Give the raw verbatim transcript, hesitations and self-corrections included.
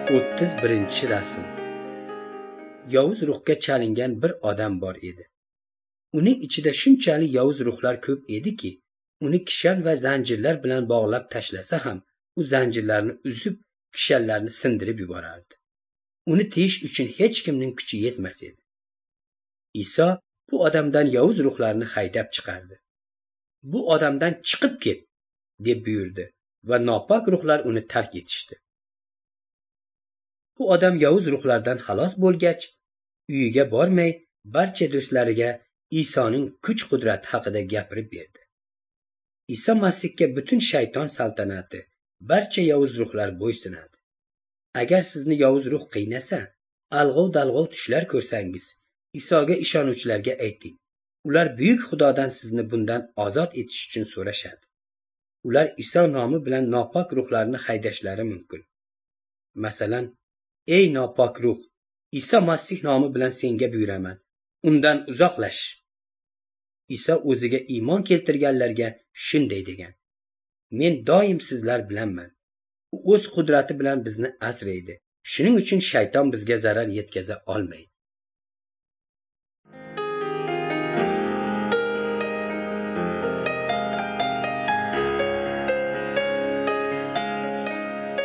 o'ttiz birinchi rasm. Yovuz ruhga chalingan bir odam bor edi. Uning ichida shunchalik yovuz ruhlar ko'p ediki, uni kishan va zanjirlar bilan bog'lab tashlasa ham, u zanjirlarni uzib, kishanlarni sindirib yuborardi. Uni tiyish uchun hech kimning kuchi yetmas edi. Iso bu odamdan yovuz ruhlarni haydab chiqardi. Bu odamdan chiqib ket, deb buyurdi va nopok ruhlar uni tark etishdi. Bu odam yovuz ruhlardan xalos bo'lgach, uyiga bormay, barcha do'stlariga Isoning kuch-qudrati haqida gapirib berdi. Iso Masihga butun shayton saltanati, barcha yovuz ruhlar bo'ysunadi. Agar sizni yovuz ruh qiynasa, alg'ov-dalg'ov tushlar ko'rsangiz, Isoga ishonuvchilarga ayting. Ular buyuk Xudodan sizni bundan ozod etish uchun so'rashadi. Ular Iso nomi bilan nopok ruhlarni haydashlari mumkin. Masalan, ey nopok ruh, Iso Masih nomi bilan senga buyuraman, undan uzoqlash. Iso o'ziga iymon keltirganlarga shunday degan: Men doim sizlar bilanman. U o'z qudrati bilan bizni asraydi. Shuning uchun shayton bizga zarar yetkaza olmaydi.